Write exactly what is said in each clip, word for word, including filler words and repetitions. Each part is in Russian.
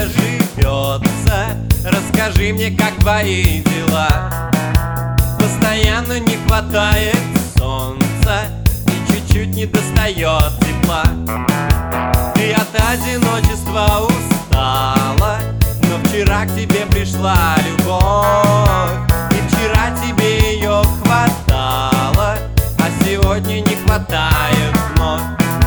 живется? Расскажи мне, как твои дела? Постоянно не хватает солнца и чуть-чуть не достает тепла. Ты от одиночества устала, но вчера к тебе пришла любовь, и вчера тебе ее хватало, а сегодня не хватает вновь.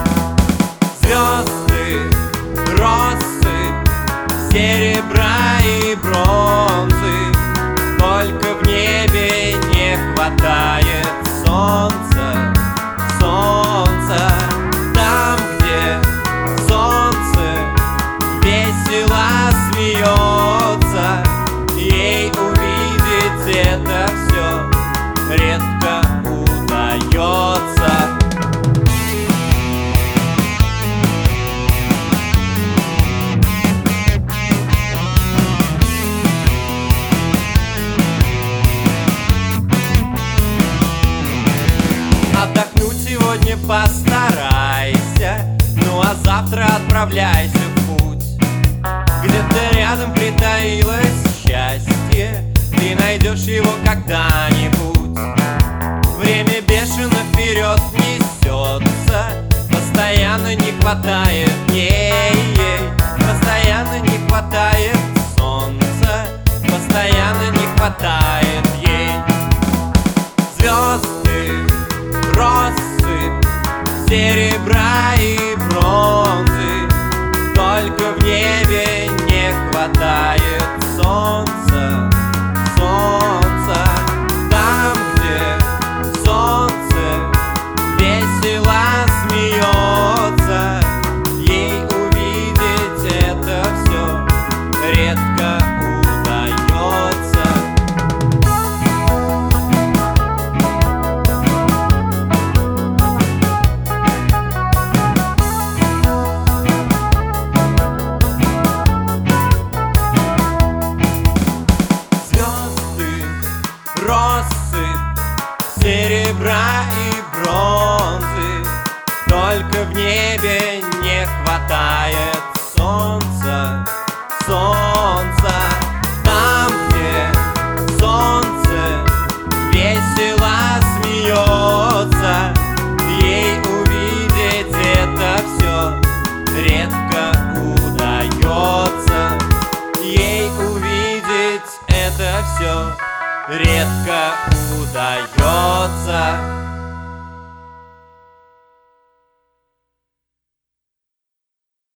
Звезды, россыпь, серебра и бронзы, только в небе не хватает солнца, солнца. Там, где солнце весело смеется, ей увидеть это все редко удается. Отдохнуть сегодня постарайся, ну а завтра отправляйся в путь. Где-то рядом притаилось счастье, ты найдешь его когда-нибудь. Время бешено вперед несется, постоянно не хватает ей, постоянно не хватает солнца, постоянно не хватает ей. Звезды, россыпь, серебра и бронзы, только в небе не хватает солнца, солнца. Там, где солнце весело смеется, ей увидеть это все редко удается. Россыпь, серебра и бронзы, только в небе не хватает солнца, солнца. Там, где солнце весело смеется, ей увидеть это все редко удается. Ей увидеть это все редко удается.